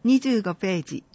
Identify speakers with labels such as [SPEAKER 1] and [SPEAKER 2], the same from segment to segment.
[SPEAKER 1] 25ページ。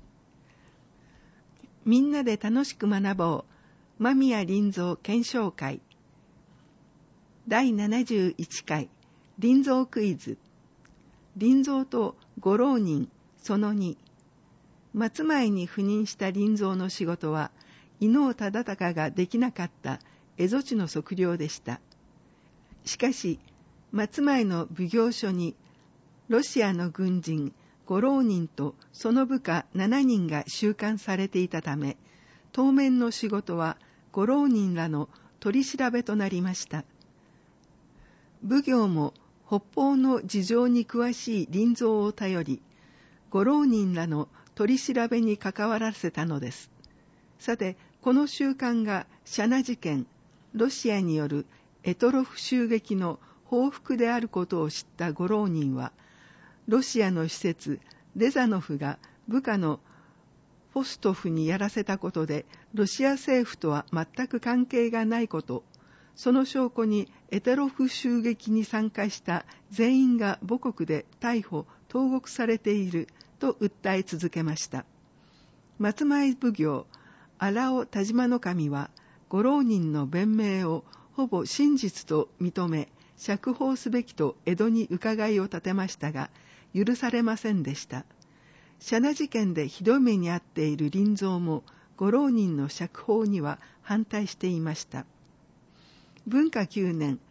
[SPEAKER 1] みんなで楽しく学ぼう間宮林蔵検証会第71回林蔵クイズ。林蔵とご浪人その2。松前に赴任した林蔵の仕事は伊能忠敬ができなかった蝦夷地の測量でした。しかし松前の奉行所にロシアの軍人ご浪人とその部下7人が収監されていたため、当面の仕事はご浪人らの取り調べとなりました。奉行も北方の事情に詳しい林蔵を頼り、ご浪人らの取り調べに関わらせたのです。さて、この収監がシャナ事件、ロシアによるエトロフ襲撃の報復であることを知ったご浪人は、ロシアの使節レザノフが部下のフォストフにやらせたことでロシア政府とは全く関係がないこと、その証拠にエトロフ襲撃に参加した全員が母国で逮捕・投獄されていると訴え続けました。松前奉行荒尾田島守はご浪人の弁明をほぼ真実と認め、釈放すべきと江戸に伺いを立てましたが、許されませんでした。シャナ事件でひどい目に遭っている林蔵もご浪人の釈放には反対していました。文化9年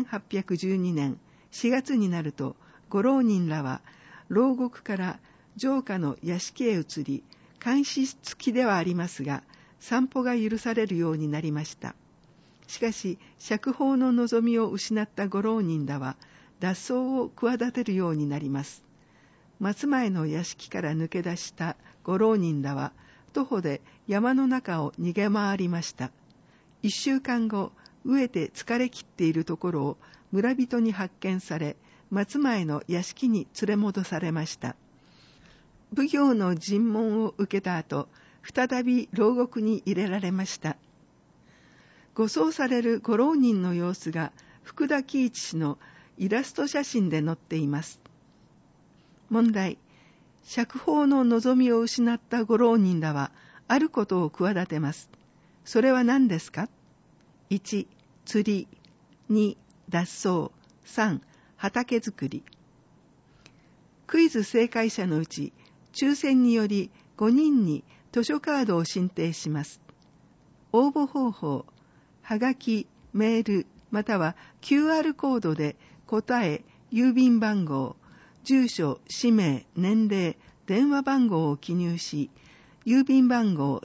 [SPEAKER 1] 1812年4月になると、ご浪人らは牢獄から城下の屋敷へ移り、監視付きではありますが散歩が許されるようになりました。しかし釈放の望みを失ったご浪人らは脱走を企てるようになります。松前の屋敷から抜け出したご浪人らは徒歩で山の中を逃げ回りました。1週間後、飢えて疲れ切っているところを村人に発見され、松前の屋敷に連れ戻されました。奉行の尋問を受けた後、再び牢獄に入れられました。護送されるご浪人の様子が福田喜一氏のイラスト写真で載っています。問題。釈放の望みを失ったご浪人らはあることを企てます。それは何ですか？ 1. 釣り、2. 脱走、3. 畑作り。クイズ正解者のうち抽選により5人に図書カードを進呈します。応募方法、はがき、メールまたは QR コードで答え、郵便番号、住所、氏名、年齢、電話番号を記入し、郵便番号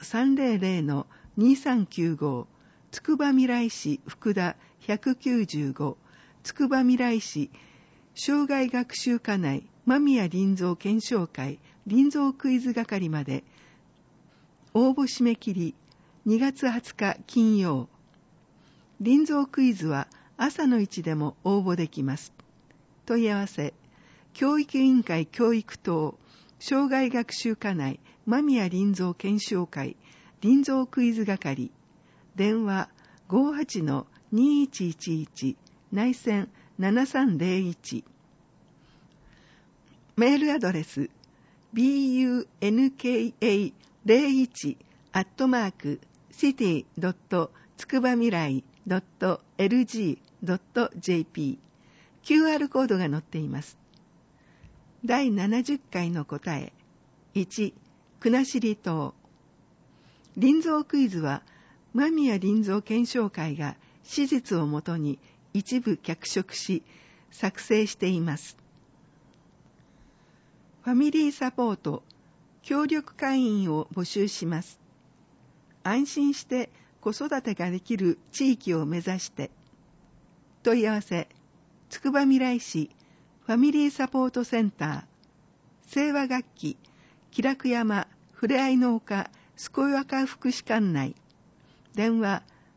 [SPEAKER 1] 300-2395 つくばみらい市福田195つくばみらい市生涯学習課内間宮林蔵検証会林蔵クイズ係まで。応募締め切り2月20日金曜。林蔵クイズは朝の1でも応募できます。問い合わせ教育委員会教育等生涯学習課内間宮林蔵検証会林蔵クイズ係。電話 58-2111 内線7301。メールアドレス bunka@city.tsukubamirai.lg.jp QR コードが載っています。第70回の答え。1. 国後島。林蔵クイズは間宮林蔵検証会が史実をもとに一部脚色し作成しています。ファミリーサポート協力会員を募集します。安心して子育てができる地域を目指して。問い合わせつくばみらい市ファミリーサポートセンター清和楽器気楽山ふれあいの丘健やか福祉館内。電話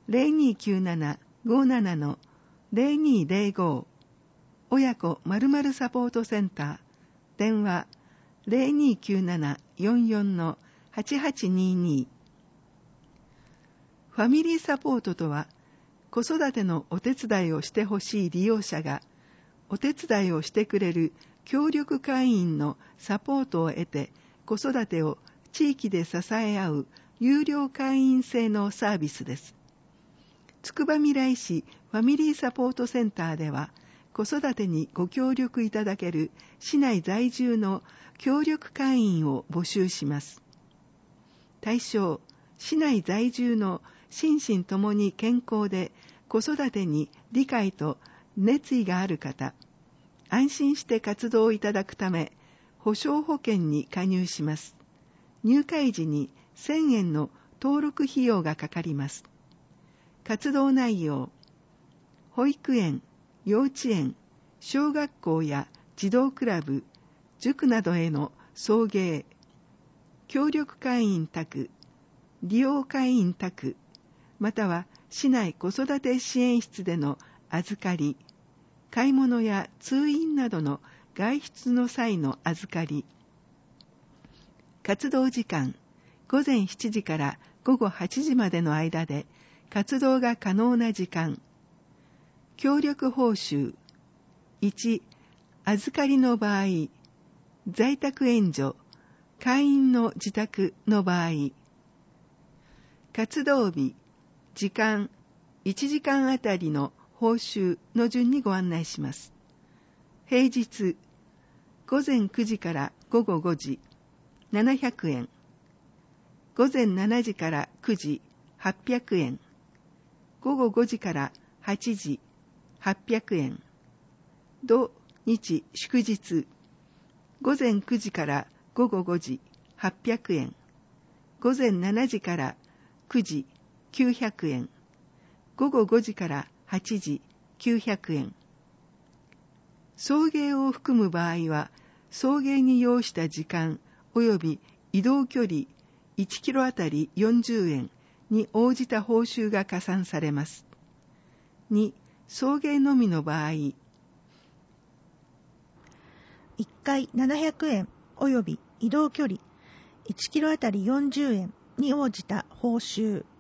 [SPEAKER 1] 0297-57-0205 親子〇〇サポートセンター電話 0297-44-8822。 ファミリーサポートとは子育てのお手伝いをしてほしい利用者がお手伝いをしてくれる協力会員のサポートを得て子育てを地域で支え合う有料会員制のサービスです。つくばみらい市ファミリーサポートセンターでは、子育てにご協力いただける市内在住の協力会員を募集します。対象、市内在住の心身ともに健康で子育てに理解と熱意がある方、安心して活動いただくため、保障保険に加入します。入会時に1000円の登録費用がかかります。活動内容、保育園、幼稚園、小学校や児童クラブ、塾などへの送迎、協力会員宅、利用会員宅、または市内子育て支援室での預かり、買い物や通院などの外出の際の預かり。活動時間、午前7時から午後8時までの間で活動が可能な時間。協力報酬。1、預かりの場合、在宅援助、会員の自宅の場合。活動日、時間、1時間あたりの報酬の順にご案内します。平日、午前9時から午後5時、700円。午前7時から9時、800円。午後5時から8時、800円。土日祝日、午前9時から午後5時、800円。午前7時から9時、900円。午後5時から8時、900円。送迎を含む場合は、送迎に要した時間及び移動距離1キロあたり40円に応じた報酬が加算されます。2、送迎のみの場合、
[SPEAKER 2] 1回700円及び移動距離1キロあたり40円に応じた報酬